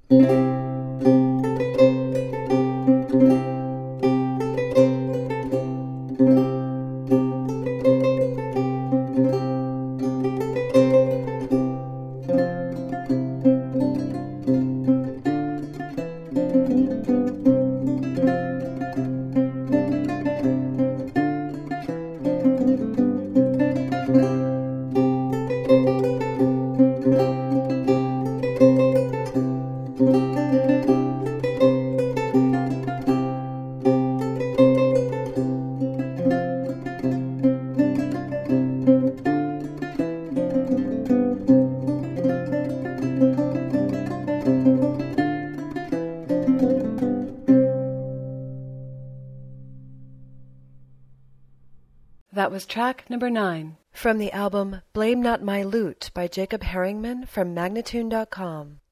That was track number 9 from the album Blame Not My Lute by Jacob Herringman from Magnatune.com.